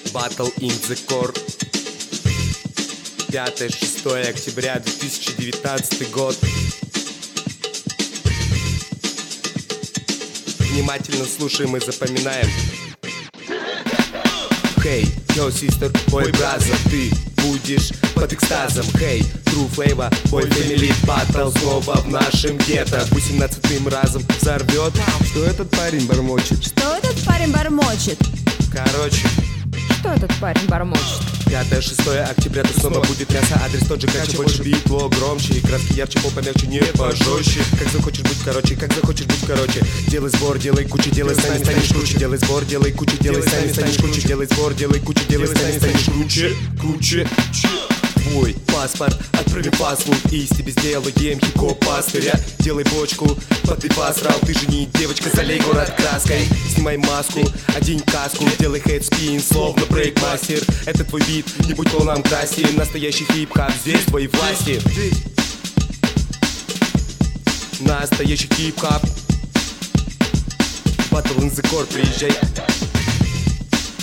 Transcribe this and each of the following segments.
Battle in the Core. 5-6 октября 2019 год. Внимательно слушаем и запоминаем. Hey, yo sister, boy brother, ты будешь под экстазом. Hey, true flavor, boy family battle снова в нашем гетто. 18-м разом взорвет. Что этот парень бормочет? Что этот парень бормочет? Короче, Что этот парень бормочет? 5-6 октября тут снова будет мясо. Адрес тот же, как больше битло громче. И краски ярче, пол помягче, не пожестче. Как захочешь быть короче, как захочешь быть короче. Делай сбор, делай кучу, делай с нами станешь круче. Делай сбор, делай кучу, делай с нами станешь круче. Делай сбор, делай кучу, делай с нами станешь круче. Круче. Твой паспорт, отправим паспорт. И с тебе сделаем хип-хоп пастыря. Делай бочку, под ты посрал. Ты же не девочка, залей город краской. Снимай маску, одень каску. Делай хедспин, словно брейкмастер. Это твой бит, не будь клоуном краси. Настоящий хип-хоп здесь, твоей власти. Настоящий хип-хоп. Battle in the Core, приезжай.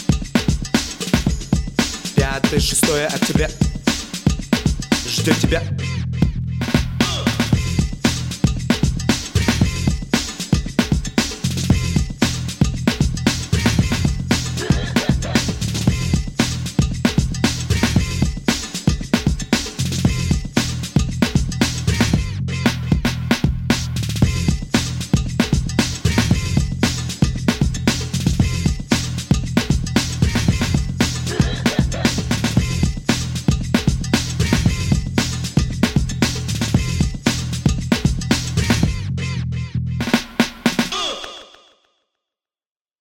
5-6 октября ждет тебя.